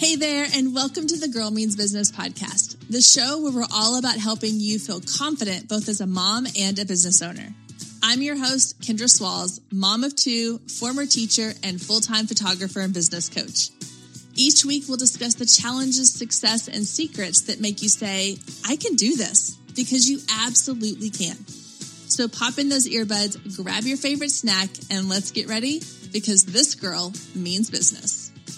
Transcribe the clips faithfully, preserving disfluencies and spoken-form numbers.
Hey there, and welcome to the Girl Means Business podcast, the show where we're all about helping you feel confident both as a mom and a business owner. I'm your host, Kendra Swalls, mom of two, former teacher, and full-time photographer and business coach. Each week, we'll discuss the challenges, success, and secrets that make you say, I can do this, because you absolutely can. So pop in those earbuds, grab your favorite snack, and let's get ready, because this girl means business.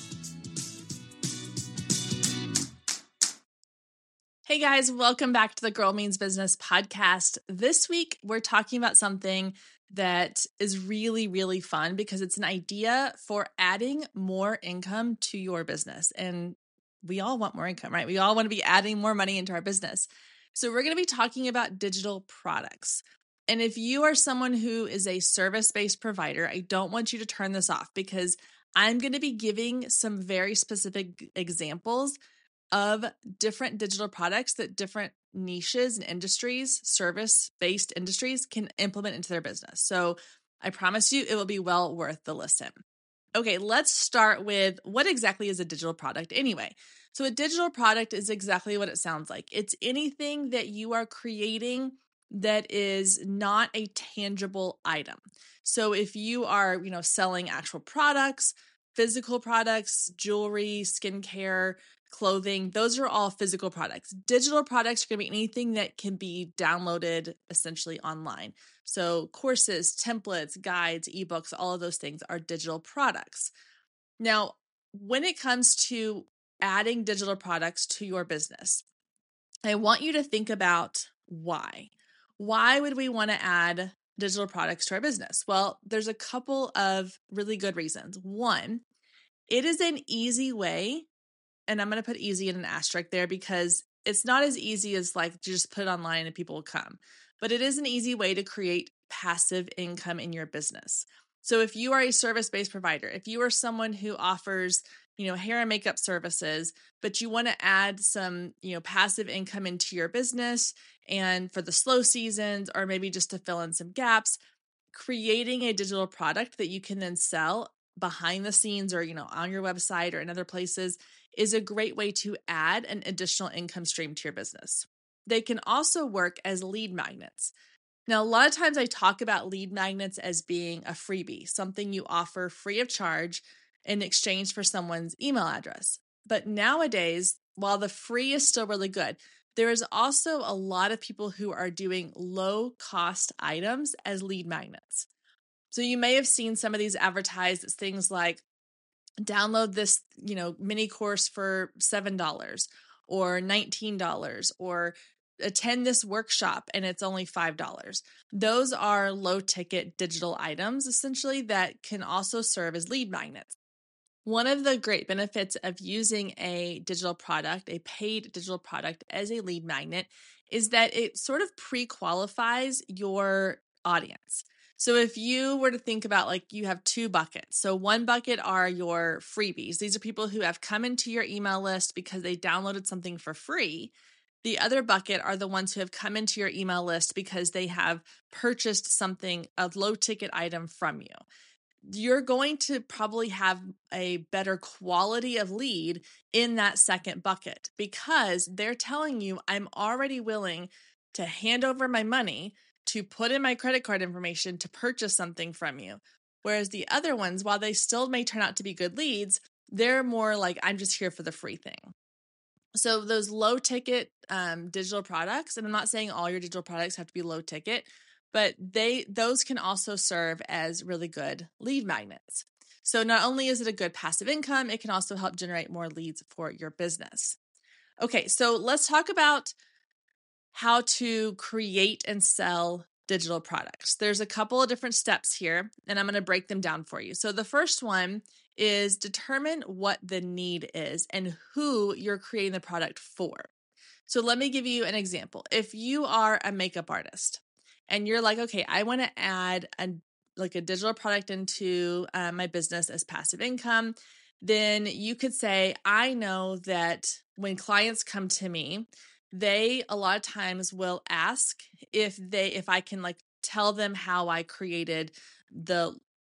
Hey guys, welcome back to the Girl Means Business podcast. This week, we're talking about something that is really, really fun because it's an idea for adding more income to your business. And we all want more income, right? We all want to be adding more money into our business. So we're going to be talking about digital products. And if you are someone who is a service-based provider, I don't want you to turn this off because I'm going to be giving some very specific examples of different digital products that different niches and industries, service-based industries, can implement into their business. So I promise you it will be well worth the listen. Okay, let's start with what exactly is a digital product anyway. So a digital product is exactly what it sounds like. It's anything that you are creating that is not a tangible item. So if you are, you know, selling actual products, physical products, jewelry, skincare, clothing, those are all physical products. Digital products are going to be anything that can be downloaded essentially online. So courses, templates, guides, ebooks, all of those things are digital products. Now, when it comes to adding digital products to your business, I want you to think about why. Why would we want to add digital products to our business? Well, there's a couple of really good reasons. One, it is an easy way, and I'm going to put easy in an asterisk there because it's not as easy as like just put it online and people will come, but it is an easy way to create passive income in your business. So if you are a service-based provider, if you are someone who offers, you know, hair and makeup services, but you want to add some, you know, passive income into your business and for the slow seasons, or maybe just to fill in some gaps, creating a digital product that you can then sell behind the scenes or, you know, on your website or in other places is a great way to add an additional income stream to your business. They can also work as lead magnets. Now, a lot of times I talk about lead magnets as being a freebie, something you offer free of charge in exchange for someone's email address. But nowadays, while the free is still really good, there is also a lot of people who are doing low cost items as lead magnets. So you may have seen some of these advertised as things like download this, you know, mini course for seven dollars or nineteen dollars, or attend this workshop and it's only five dollars. Those are low ticket digital items essentially that can also serve as lead magnets. One of the great benefits of using a digital product, a paid digital product as a lead magnet, is that it sort of pre-qualifies your audience. So if you were to think about, like, you have two buckets. So one bucket are your freebies. These are people who have come into your email list because they downloaded something for free. The other bucket are the ones who have come into your email list because they have purchased something, a low ticket item from you. You're going to probably have a better quality of lead in that second bucket because they're telling you, I'm already willing to hand over my money, to put in my credit card information to purchase something from you. Whereas the other ones, while they still may turn out to be good leads, they're more like, I'm just here for the free thing. So those low ticket um, digital products, and I'm not saying all your digital products have to be low ticket, but they those can also serve as really good lead magnets. So not only is it a good passive income, it can also help generate more leads for your business. Okay, so let's talk about how to create and sell digital products. There's a couple of different steps here, and I'm going to break them down for you. So the first one is determine what the need is and who you're creating the product for. So let me give you an example. If you are a makeup artist and you're like, okay, I want to add a like a digital product into uh, my business as passive income, then you could say, I know that when clients come to me, they a lot of times will ask if they if I can like tell them how I created the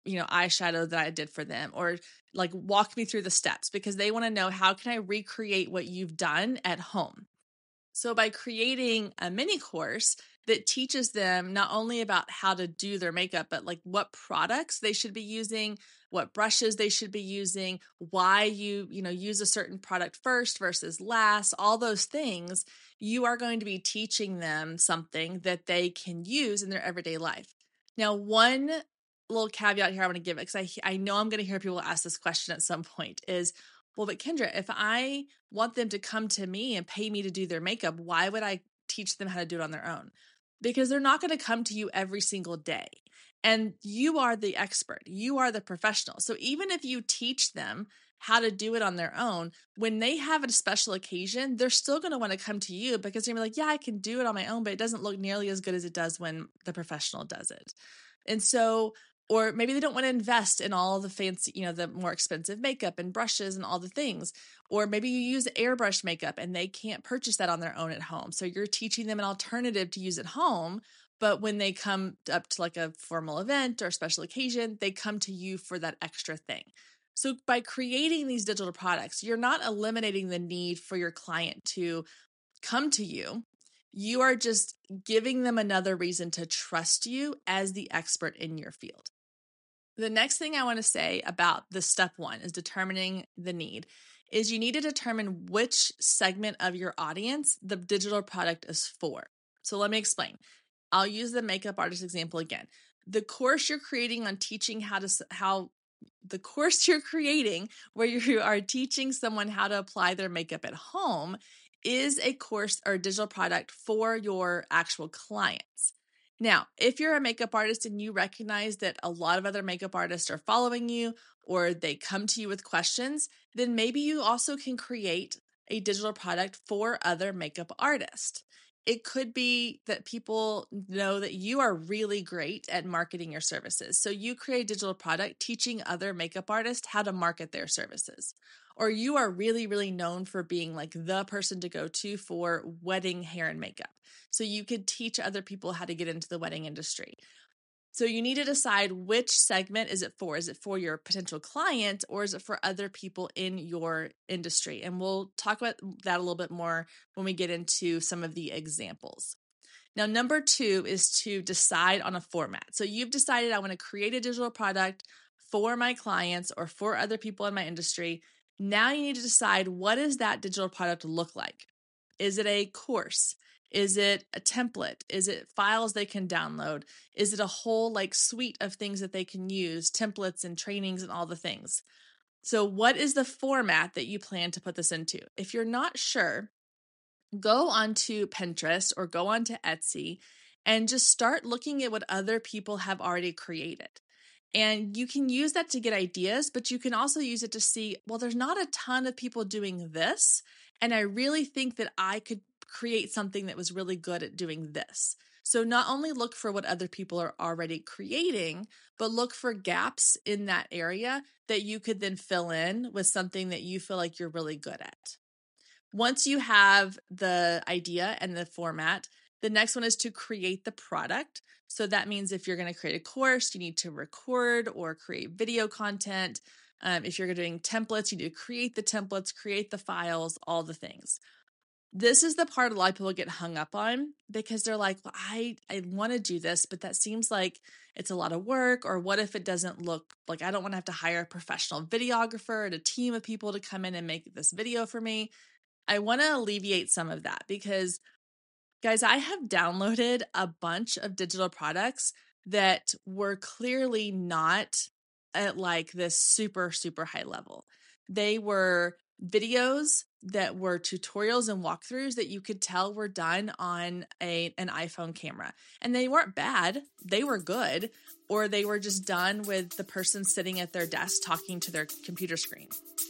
you know, eyeshadow that I did for them, or like walk me through the steps, because they want to know, how can I recreate what you've done at home? So by creating a mini course that teaches them not only about how to do their makeup, but like what products they should be using, what brushes they should be using, why you, you know, use a certain product first versus last, all those things, you are going to be teaching them something that they can use in their everyday life. Now, one little caveat here I want to give, because I, I know I'm going to hear people ask this question at some point, is, well, but Kendra, if I want them to come to me and pay me to do their makeup, why would I teach them how to do it on their own? Because they're not going to come to you every single day. And you are the expert. You are the professional. So even if you teach them how to do it on their own, when they have a special occasion, they're still going to want to come to you, because they're going to be like, yeah, I can do it on my own, but it doesn't look nearly as good as it does when the professional does it. And so, or maybe they don't want to invest in all the fancy, you know, the more expensive makeup and brushes and all the things. Or maybe you use airbrush makeup and they can't purchase that on their own at home. So you're teaching them an alternative to use at home. But when they come up to like a formal event or special occasion, they come to you for that extra thing. So by creating these digital products, you're not eliminating the need for your client to come to you. You are just giving them another reason to trust you as the expert in your field. The next thing I want to say about the step one is determining the need, is you need to determine which segment of your audience the digital product is for. So let me explain. I'll use the makeup artist example again. The course you're creating on teaching how to, how the course you're creating where you are teaching someone how to apply their makeup at home is a course or a digital product for your actual clients. Now, if you're a makeup artist and you recognize that a lot of other makeup artists are following you, or they come to you with questions, then maybe you also can create a digital product for other makeup artists. It could be that people know that you are really great at marketing your services. So you create a digital product teaching other makeup artists how to market their services. Or you are really, really known for being like the person to go to for wedding hair and makeup. So you could teach other people how to get into the wedding industry. So you need to decide which segment is it for. Is it for your potential client, or is it for other people in your industry? And we'll talk about that a little bit more when we get into some of the examples. Now, number two is to decide on a format. So you've decided, I want to create a digital product for my clients or for other people in my industry. Now you need to decide, what does that digital product look like? Is it a course? Is it a template? Is it files they can download? Is it a whole like suite of things that they can use, templates and trainings and all the things? So what is the format that you plan to put this into? If you're not sure, go onto Pinterest or go onto Etsy and just start looking at what other people have already created. And you can use that to get ideas, but you can also use it to see, well, there's not a ton of people doing this, and I really think that I could create something that was really good at doing this. So not only look for what other people are already creating, but look for gaps in that area that you could then fill in with something that you feel like you're really good at. Once you have the idea and the format, the next one is to create the product. So that means if you're going to create a course, you need to record or create video content. Um, if you're doing templates, you need to create the templates, create the files, all the things. This is the part a lot of people get hung up on, because they're like, well, I, I want to do this, but that seems like it's a lot of work. Or what if it doesn't look like, I don't want to have to hire a professional videographer and a team of people to come in and make this video for me. I want to alleviate some of that, because guys, I have downloaded a bunch of digital products that were clearly not at like this super, super high level. They were videos that were tutorials and walkthroughs that you could tell were done on a, an iPhone camera. And they weren't bad. They were good. Or they were just done with the person sitting at their desk talking to their computer screen.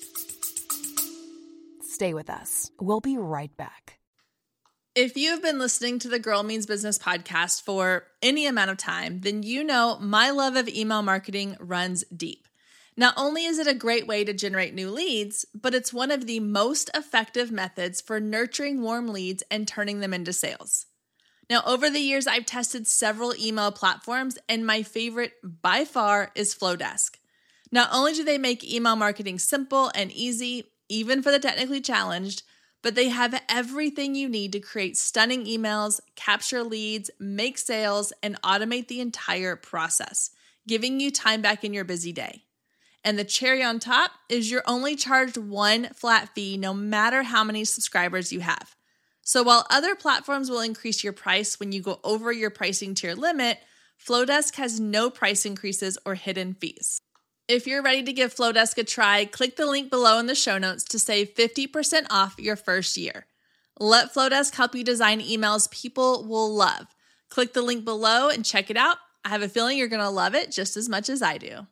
Stay with us. We'll be right back. If you've been listening to the Girl Means Business podcast for any amount of time, then you know my love of email marketing runs deep. Not only is it a great way to generate new leads, but it's one of the most effective methods for nurturing warm leads and turning them into sales. Now, over the years, I've tested several email platforms, and my favorite by far is Flowdesk. Not only do they make email marketing simple and easy, even for the technically challenged, but they have everything you need to create stunning emails, capture leads, make sales, and automate the entire process, giving you time back in your busy day. And the cherry on top is you're only charged one flat fee no matter how many subscribers you have. So while other platforms will increase your price when you go over your pricing tier limit, Flowdesk has no price increases or hidden fees. If you're ready to give Flowdesk a try, click the link below in the show notes to save fifty percent off your first year. Let Flowdesk help you design emails people will love. Click the link below and check it out. I have a feeling you're going to love it just as much as I do.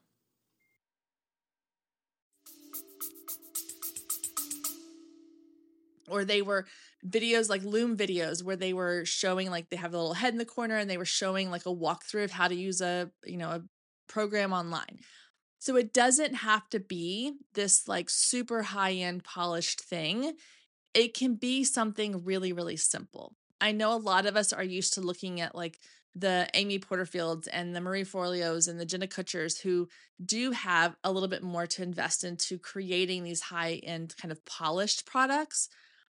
Or they were videos like Loom videos where they were showing, like they have a little head in the corner and they were showing like a walkthrough of how to use a, you know, a program online. So it doesn't have to be this like super high-end polished thing. It can be something really, really simple. I know a lot of us are used to looking at like the Amy Porterfields and the Marie Forleos and the Jenna Kutchers who do have a little bit more to invest into creating these high-end kind of polished products.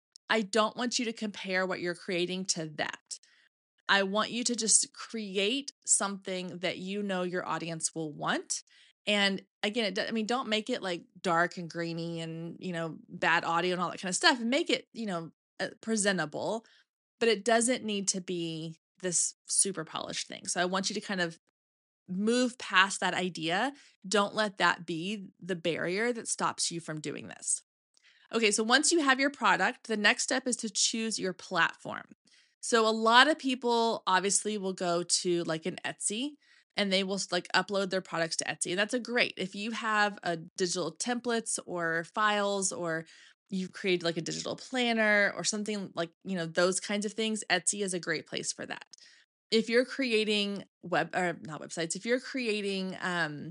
I don't want you to compare what you're creating to that. I want you to just create something that you know your audience will want. And again, it, I mean, don't make it like dark and grainy and, you know, bad audio and all that kind of stuff. Make it, you know, uh, presentable, but it doesn't need to be this super polished thing. So I want you to kind of move past that idea. Don't let that be the barrier that stops you from doing this. Okay, so once you have your product, the next step is to choose your platform. So a lot of people obviously will go to like an Etsy and they will like upload their products to Etsy. And that's a great. If you have a digital templates or files or you create like a digital planner or something like, you know, those kinds of things, Etsy is a great place for that. If you're creating web or not websites, if you're creating um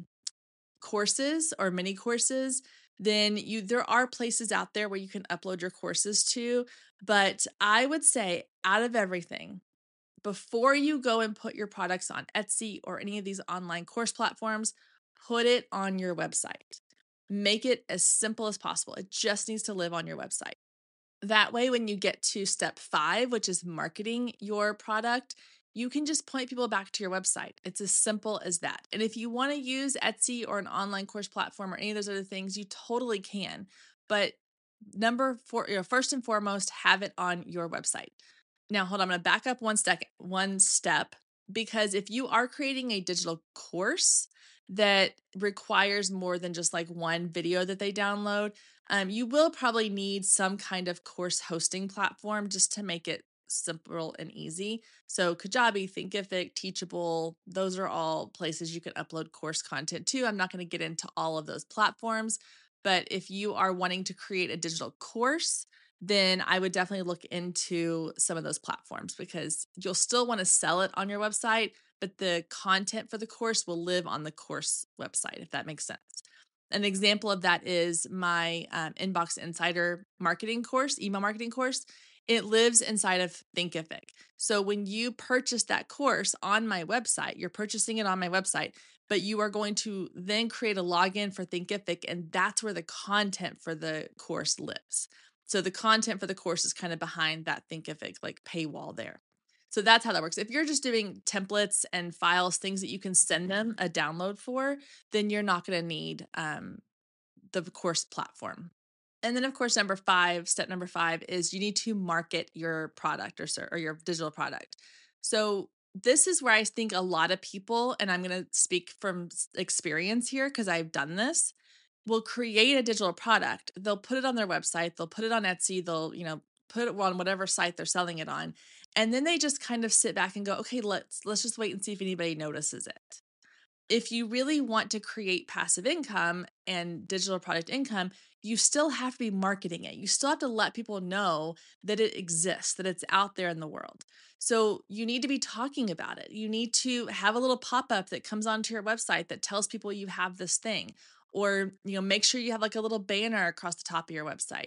courses or mini courses, then you there are places out there where you can upload your courses to. But I would say out of everything, before you go and put your products on Etsy or any of these online course platforms, put it on your website. Make it as simple as possible. It just needs to live on your website. That way, when you get to step five, which is marketing your product, you can just point people back to your website. It's as simple as that. And if you want to use Etsy or an online course platform or any of those other things, you totally can. But number four, you know, first and foremost, have it on your website. Now, hold on, I'm going to back up one step, one step, because if you are creating a digital course that requires more than just like one video that they download, um, you will probably need some kind of course hosting platform just to make it simple and easy. So Kajabi, Thinkific, Teachable, those are all places you can upload course content to. I'm not going to get into all of those platforms, but if you are wanting to create a digital course, then I would definitely look into some of those platforms because you'll still want to sell it on your website, but the content for the course will live on the course website, if that makes sense. An example of that is my um, Inbox Insider marketing course, email marketing course. It lives inside of Thinkific. So when you purchase that course on my website, you're purchasing it on my website, but you are going to then create a login for Thinkific, and that's where the content for the course lives. So the content for the course is kind of behind that Thinkific like paywall there. So that's how that works. If you're just doing templates and files, things that you can send them a download for, then you're not going to need um, the course platform. And then, of course, number five, step number five is you need to market your product or, or your digital product. So this is where I think a lot of people, and I'm going to speak from experience here because I've done this, will create a digital product. They'll put it on their website. They'll put it on Etsy. They'll, you know, put it on whatever site they're selling it on. And then they just kind of sit back and go, okay, let's, let's just wait and see if anybody notices it. If you really want to create passive income and digital product income, you still have to be marketing it. You still have to let people know that it exists, that it's out there in the world. So you need to be talking about it. You need to have a little pop-up that comes onto your website that tells people you have this thing. Or, you know, make sure you have like a little banner across the top of your website.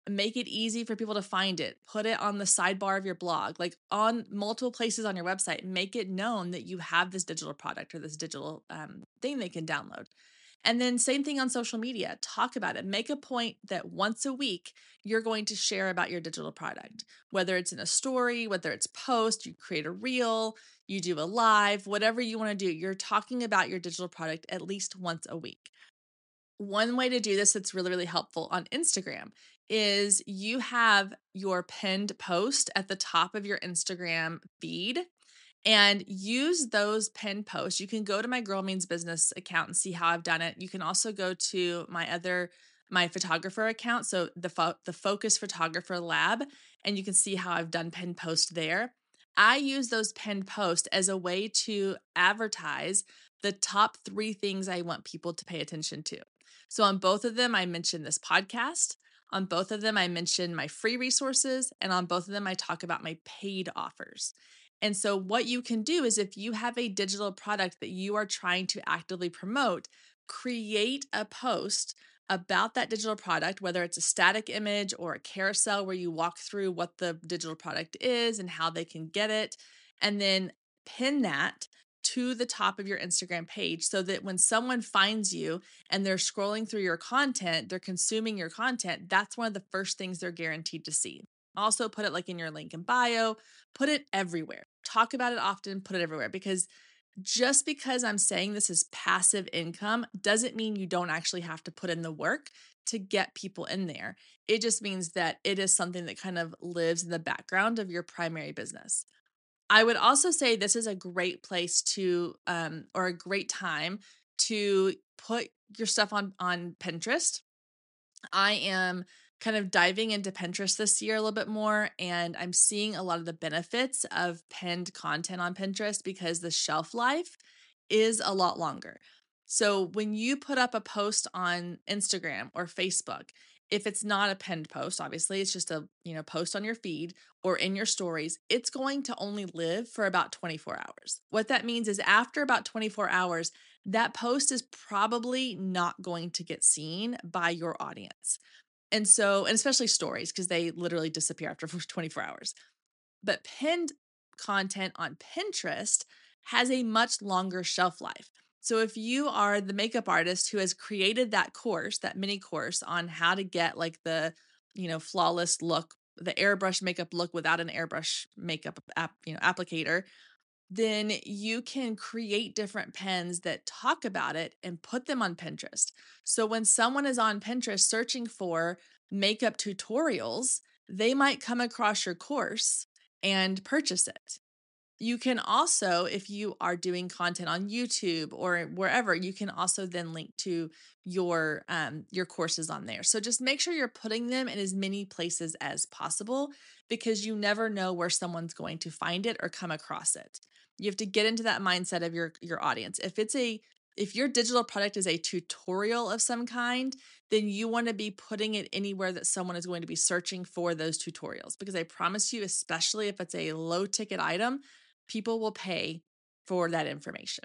Make it easy for people to find it. Put it on the sidebar of your blog, like on multiple places on your website. Make it known that you have this digital product or this digital um, thing they can download. And then same thing on social media. Talk about it. Make a point that once a week, you're going to share about your digital product, whether it's in a story, whether it's post, you create a reel, you do a live, whatever you want to do. You're talking about your digital product at least once a week. One way to do this that's really, really helpful on Instagram is you have your pinned post at the top of your Instagram feed and use those pinned posts. You can go to my Girl Means Business account and see how I've done it. You can also go to my other, my photographer account. So the, fo- the Focus Photographer Lab, and you can see how I've done pinned posts there. I use those pinned posts as a way to advertise the top three things I want people to pay attention to. So on both of them, I mentioned this podcast. On both of them, I mentioned my free resources. And on both of them, I talk about my paid offers. And so what you can do is if you have a digital product that you are trying to actively promote, create a post about that digital product, whether it's a static image or a carousel where you walk through what the digital product is and how they can get it, and then pin that to the top of your Instagram page so that when someone finds you and they're scrolling through your content, they're consuming your content, that's one of the first things they're guaranteed to see. Also put it like in your link in bio, put it everywhere. Talk about it often, put it everywhere, because just because I'm saying this is passive income doesn't mean you don't actually have to put in the work to get people in there. It just means that it is something that kind of lives in the background of your primary business. I would also say this is a great place to, um, or a great time to put your stuff on, on Pinterest. I am kind of diving into Pinterest this year a little bit more, and I'm seeing a lot of the benefits of pinned content on Pinterest because the shelf life is a lot longer. So when you put up a post on Instagram or Facebook, if it's not a pinned post, obviously it's just a, you know, post on your feed or in your stories, it's going to only live for about twenty-four hours. What that means is after about twenty-four hours, that post is probably not going to get seen by your audience. And so, and especially stories, because they literally disappear after twenty-four hours. But pinned content on Pinterest has a much longer shelf life. So if you are the makeup artist who has created that course, that mini course on how to get like the, you know, flawless look, the airbrush makeup look without an airbrush makeup app, you know, applicator, then you can create different pens that talk about it and put them on Pinterest. So when someone is on Pinterest searching for makeup tutorials, they might come across your course and purchase it. You can also, if you are doing content on YouTube or wherever, you can also then link to your um, your courses on there. So just make sure you're putting them in as many places as possible because you never know where someone's going to find it or come across it. You have to get into that mindset of your your audience. If it's a if your digital product is a tutorial of some kind, then you want to be putting it anywhere that someone is going to be searching for those tutorials. Because I promise you, especially if it's a low ticket item, people will pay for that information.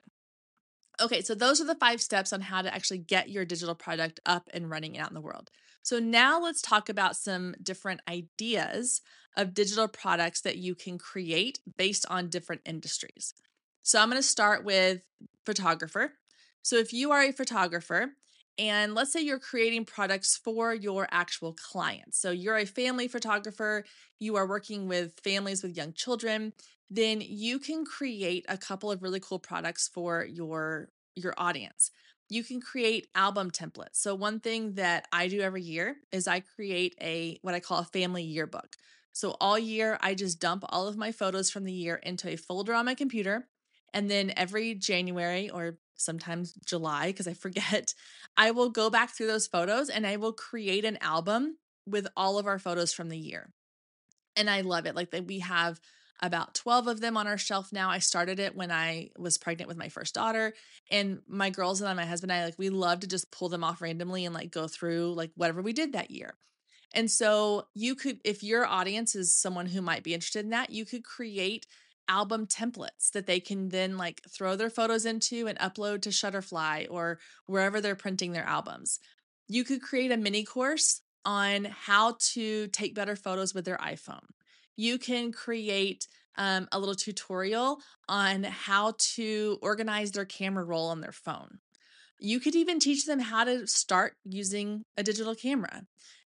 Okay, so those are the five steps on how to actually get your digital product up and running out in the world. So now let's talk about some different ideas of digital products that you can create based on different industries. So I'm going to start with photographer. So if you are a photographer, and let's say you're creating products for your actual clients. So you're a family photographer, you are working with families with young children, then you can create a couple of really cool products for your your audience. You can create album templates. So one thing that I do every year is I create a what I call a family yearbook. So all year I just dump all of my photos from the year into a folder on my computer, and then every January or sometimes July because I forget, I will go back through those photos and I will create an album with all of our photos from the year. And I love it. Like that we have about twelve of them on our shelf now. I started it when I was pregnant with my first daughter, and my girls and I, my husband and I, like we love to just pull them off randomly and like go through like whatever we did that year. And so you could, if your audience is someone who might be interested in that, you could create album templates that they can then like throw their photos into and upload to Shutterfly or wherever they're printing their albums. You could create a mini course on how to take better photos with their iPhone. You can create um, a little tutorial on how to organize their camera roll on their phone. You could even teach them how to start using a digital camera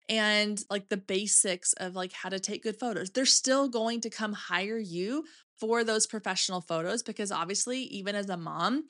and like the basics of like how to take good photos. They're still going to come hire you for those professional photos because obviously even as a mom,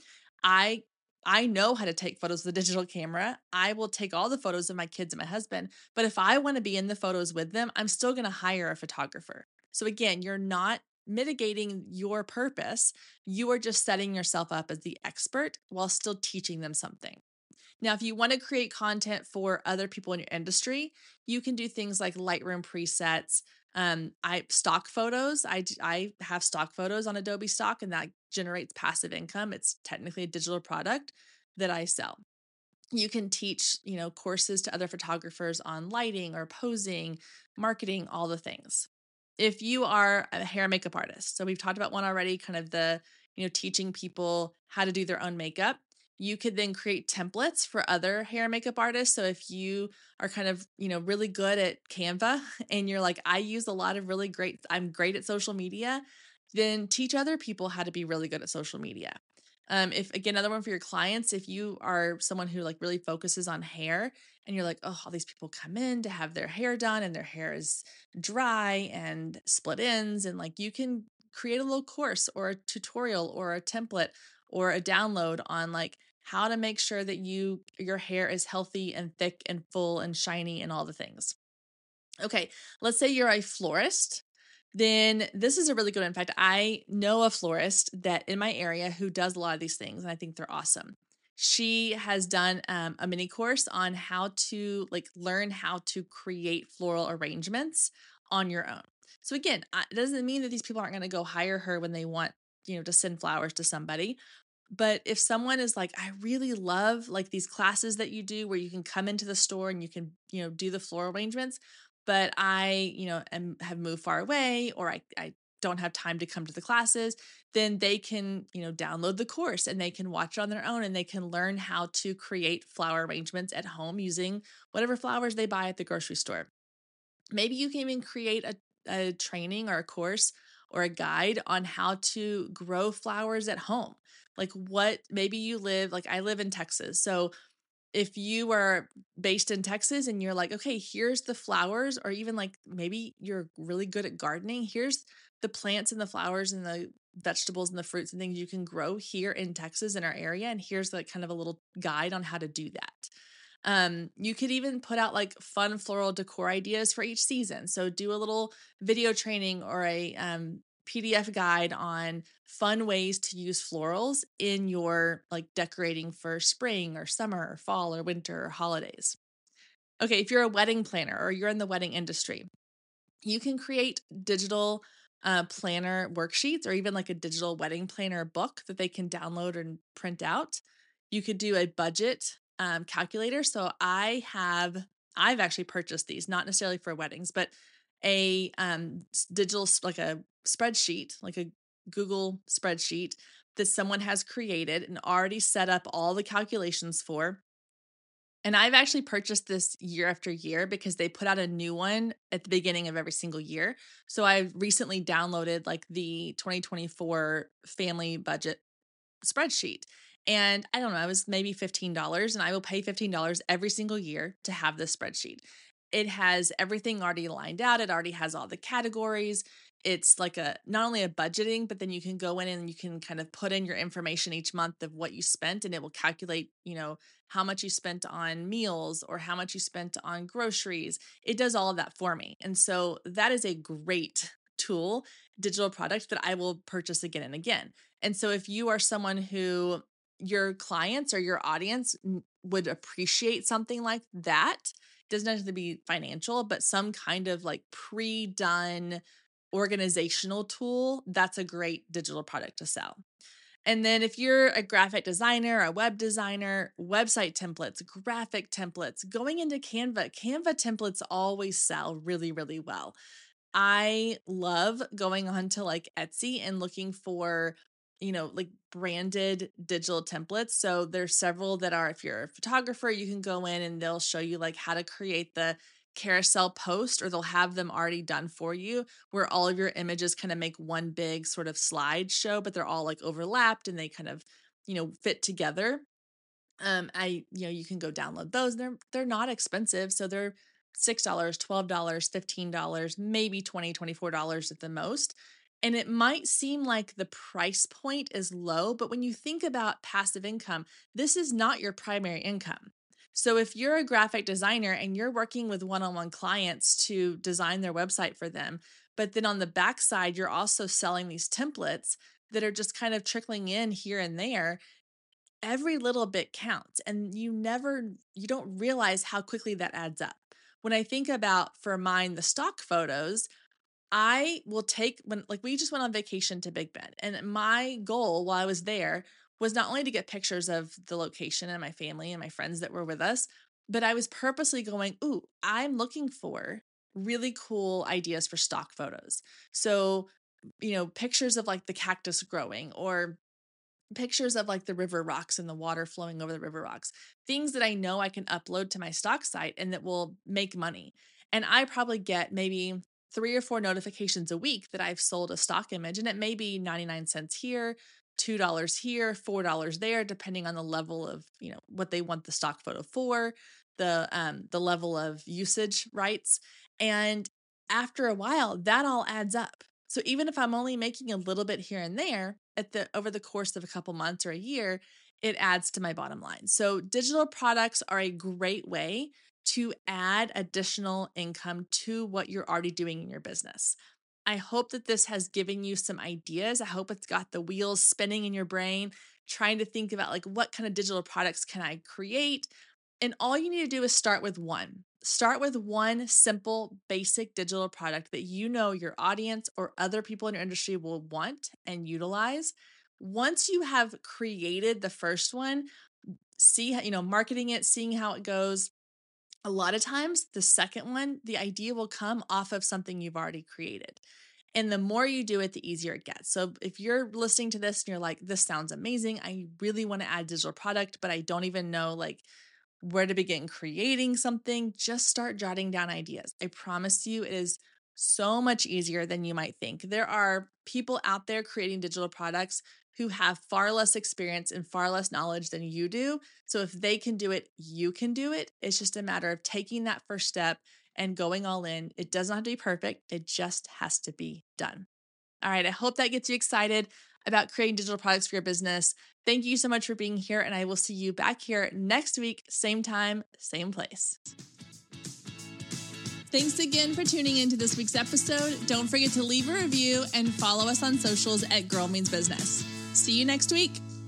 I I know how to take photos with a digital camera. I will take all the photos of my kids and my husband, but if I want to be in the photos with them, I'm still going to hire a photographer. So again, you're not mitigating your purpose. You are just setting yourself up as the expert while still teaching them something. Now, if you want to create content for other people in your industry, you can do things like Lightroom presets. Um, I stock photos. I, I have stock photos on Adobe Stock, and that generates passive income. It's technically a digital product that I sell. You can teach, you know, courses to other photographers on lighting or posing, marketing, all the things. If you are a hair and makeup artist, so we've talked about one already, kind of the, you know, teaching people how to do their own makeup. You could then create templates for other hair and makeup artists. So if you are kind of, you know, really good at Canva and you're like, I use a lot of really great, I'm great at social media, then teach other people how to be really good at social media. Um, if again, another one for your clients, if you are someone who like really focuses on hair and you're like, oh, all these people come in to have their hair done and their hair is dry and split ends, and like you can create a little course or a tutorial or a template or a download on like how to make sure that you your hair is healthy and thick and full and shiny and all the things. Okay, let's say you're a florist. Then this is a really good one. In fact, I know a florist that in my area who does a lot of these things, and I think they're awesome. She has done um, a mini course on how to like learn how to create floral arrangements on your own. So again, it doesn't mean that these people aren't going to go hire her when they want, you know, to send flowers to somebody. But if someone is like, I really love like these classes that you do where you can come into the store and you can, you know, do the floral arrangements, but I, you know, am, have moved far away or I, I don't have time to come to the classes, then they can, you know, download the course and they can watch it on their own and they can learn how to create flower arrangements at home using whatever flowers they buy at the grocery store. Maybe you can even create a, a training or a course or a guide on how to grow flowers at home. Like what, maybe you live, like I live in Texas. So if you are based in Texas and you're like, okay, here's the flowers, or even like maybe you're really good at gardening, here's the plants and the flowers and the vegetables and the fruits and things you can grow here in Texas in our area. And here's like kind of a little guide on how to do that. Um, you could even put out like fun floral decor ideas for each season. So do a little video training or a um, P D F guide on fun ways to use florals in your like decorating for spring or summer or fall or winter or holidays. Okay, if you're a wedding planner or you're in the wedding industry, you can create digital uh, planner worksheets or even like a digital wedding planner book that they can download and print out. You could do a budget um, calculator. So I have, I've actually purchased these, not necessarily for weddings, but a um, digital, like a spreadsheet, like a Google spreadsheet that someone has created and already set up all the calculations for. And I've actually purchased this year after year because they put out a new one at the beginning of every single year. So I recently downloaded like the twenty twenty-four family budget spreadsheet. And I don't know, it was maybe fifteen dollars, and I will pay fifteen dollars every single year to have this spreadsheet. It has everything already lined out. It already has all the categories. It's like a not only a budgeting, but then you can go in and you can kind of put in your information each month of what you spent, and it will calculate, you know, how much you spent on meals or how much you spent on groceries. It does all of that for me. And so that is a great tool, digital product that I will purchase again and again. And so if you are someone who your clients or your audience would appreciate something like that, it doesn't have to be financial, but some kind of like pre-done organizational tool, that's a great digital product to sell. And then if you're a graphic designer, a web designer, website templates, graphic templates, going into Canva, Canva templates always sell really, really well. I love going on to like Etsy and looking for, you know, like branded digital templates. So there's several that are, if you're a photographer, you can go in and they'll show you like how to create the carousel post, or they'll have them already done for you where all of your images kind of make one big sort of slideshow, but they're all like overlapped and they kind of, you know, fit together. Um, I, you know, you can go download those. They're, they're not expensive. So they're six dollars, twelve dollars, fifteen dollars, maybe twenty dollars, twenty-four dollars at the most. And it might seem like the price point is low, but when you think about passive income, this is not your primary income. So if you're a graphic designer and you're working with one-on-one clients to design their website for them, but then on the backside, you're also selling these templates that are just kind of trickling in here and there, every little bit counts. And you never, you don't realize how quickly that adds up. When I think about, for mine, the stock photos, I will take, when, like, we just went on vacation to Big Bend, and my goal while I was there was not only to get pictures of the location and my family and my friends that were with us, but I was purposely going, ooh, I'm looking for really cool ideas for stock photos. So, you know, pictures of like the cactus growing, or pictures of like the river rocks and the water flowing over the river rocks, things that I know I can upload to my stock site and that will make money. And I probably get maybe three or four notifications a week that I've sold a stock image, and it may be ninety-nine cents here, two dollars here, four dollars there, depending on the level of, you know, what they want the stock photo for, the um the level of usage rights. And after a while, that all adds up. So even if I'm only making a little bit here and there at the over the course of a couple months or a year, it adds to my bottom line. So digital products are a great way to add additional income to what you're already doing in your business. I hope that this has given you some ideas. I hope it's got the wheels spinning in your brain, trying to think about like, what kind of digital products can I create? And all you need to do is start with one. Start with one simple, basic digital product that you know your audience or other people in your industry will want and utilize. Once you have created the first one, see how, you know, marketing it, seeing how it goes. A lot of times, the second one, the idea will come off of something you've already created. And the more you do it, the easier it gets. So if you're listening to this and you're like, this sounds amazing, I really want to add digital product, but I don't even know like where to begin creating something, just start jotting down ideas. I promise you, it is so much easier than you might think. There are people out there creating digital products who have far less experience and far less knowledge than you do. So if they can do it, you can do it. It's just a matter of taking that first step and going all in. It doesn't have to be perfect. It just has to be done. All right. I hope that gets you excited about creating digital products for your business. Thank you so much for being here, and I will see you back here next week, same time, same place. Thanks again for tuning into this week's episode. Don't forget to leave a review and follow us on socials at Girl Means Business. See you next week.